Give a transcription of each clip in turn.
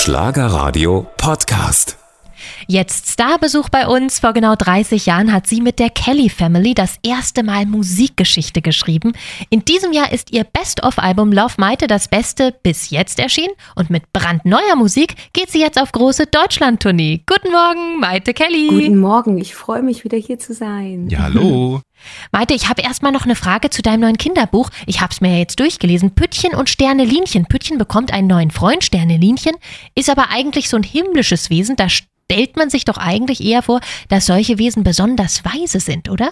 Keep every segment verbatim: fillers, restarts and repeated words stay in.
Schlagerradio Podcast. Jetzt Starbesuch bei uns. Vor genau dreißig Jahren hat sie mit der Kelly Family das erste Mal Musikgeschichte geschrieben. In diesem Jahr ist ihr Best-of-Album Love Maite das Beste bis jetzt erschienen. Und mit brandneuer Musik geht sie jetzt auf große Deutschland-Tournee. Guten Morgen, Maite Kelly. Guten Morgen, ich freue mich, wieder hier zu sein. Ja, hallo. Maite, ich habe erstmal noch eine Frage zu deinem neuen Kinderbuch. Ich habe es mir ja jetzt durchgelesen. Püttchen und Sternelinchen. Püttchen bekommt einen neuen Freund, Sternelinchen, ist aber eigentlich so ein himmlisches Wesen. Da stellt man sich doch eigentlich eher vor, dass solche Wesen besonders weise sind, oder?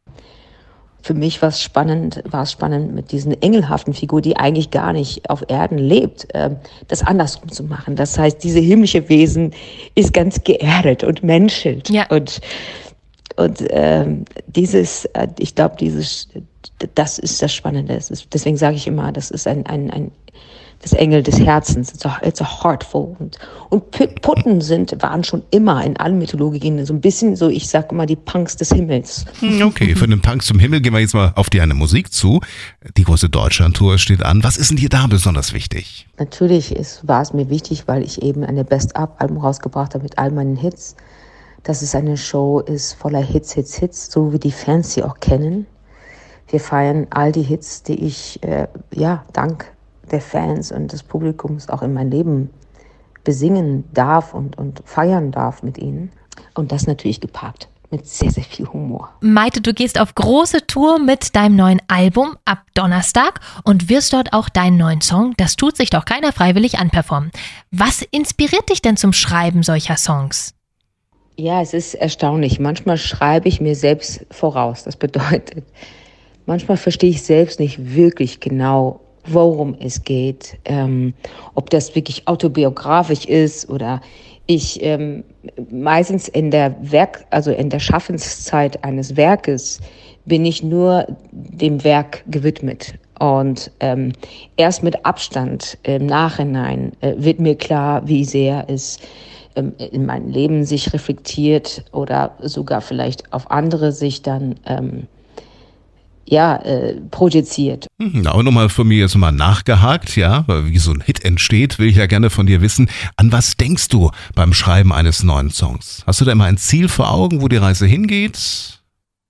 Für mich war es spannend, war es spannend mit diesen engelhaften Figur, die eigentlich gar nicht auf Erden lebt, das andersrum zu machen. Das heißt, diese himmlische Wesen ist ganz geerdet und menschelt. Ja. Und, und ähm, dieses, ich glaube, dieses, das ist das Spannende. Das ist, deswegen sage ich immer, das ist ein, ein, ein das Engel des Herzens, it's a, it's a heartful. Und, und Putten sind, waren schon immer in allen Mythologien so ein bisschen so, ich sag mal, die Punks des Himmels. Okay, von den Punks zum Himmel gehen wir jetzt mal auf die eine Musik zu. Die große Deutschland-Tour steht an. Was ist denn dir da besonders wichtig? Natürlich ist, war es mir wichtig, weil ich eben eine Best-Up-Album rausgebracht habe mit all meinen Hits, dass es eine Show ist voller Hits, Hits, Hits, so wie die Fans sie auch kennen. Wir feiern all die Hits, die ich, äh, ja, dank der Fans und des Publikums auch in mein Leben besingen darf und, und feiern darf mit ihnen. Und das natürlich gepaart mit sehr, sehr viel Humor. Maite, du gehst auf große Tour mit deinem neuen Album ab Donnerstag und wirst dort auch deinen neuen Song, Das tut sich doch keiner freiwillig, anperformen. Was inspiriert dich denn zum Schreiben solcher Songs? Ja, es ist erstaunlich. Manchmal schreibe ich mir selbst voraus. Das bedeutet, manchmal verstehe ich selbst nicht wirklich genau, worum es geht, ähm, ob das wirklich autobiografisch ist oder ich ähm, meistens in der Werk, also in der Schaffenszeit eines Werkes bin ich nur dem Werk gewidmet und ähm, erst mit Abstand im Nachhinein äh, wird mir klar, wie sehr es ähm, in meinem Leben sich reflektiert oder sogar vielleicht auf andere sich dann ähm, ja, äh, projiziert. Hm, auch nochmal von mir jetzt mal nachgehakt, ja, wie so ein Hit entsteht, will ich ja gerne von dir wissen. An was denkst du beim Schreiben eines neuen Songs? Hast du da immer ein Ziel vor Augen, wo die Reise hingeht?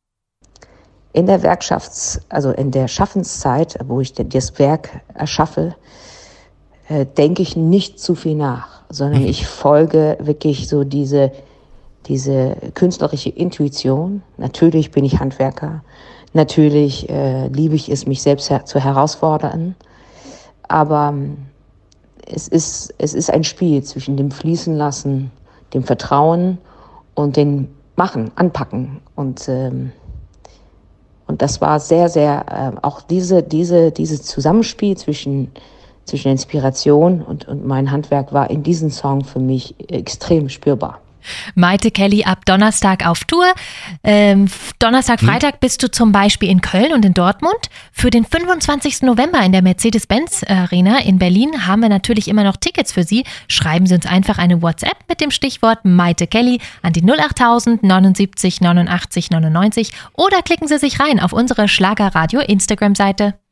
In der Werkschafts-, also in der Schaffenszeit, wo ich das Werk erschaffe, äh, denke ich nicht zu viel nach, sondern mhm. ich folge wirklich so diese, diese künstlerische Intuition. Natürlich bin ich Handwerker. Natürlich äh, liebe ich es, mich selbst her- zu herausfordern, aber ähm, es ist, es ist ein Spiel zwischen dem Fließen lassen, dem Vertrauen und dem Machen, Anpacken. Und, ähm, und das war sehr, sehr, äh, auch diese, diese, dieses Zusammenspiel zwischen, zwischen Inspiration und, und mein Handwerk war in diesem Song für mich extrem spürbar. Maite Kelly ab Donnerstag auf Tour. Ähm, Donnerstag, Freitag bist du zum Beispiel in Köln und in Dortmund. Für den fünfundzwanzigsten November in der Mercedes-Benz Arena in Berlin haben wir natürlich immer noch Tickets für Sie. Schreiben Sie uns einfach eine WhatsApp mit dem Stichwort Maite Kelly an die null achttausend neunundsiebzig neunundachtzig neunundneunzig oder klicken Sie sich rein auf unsere Schlagerradio Instagram-Seite.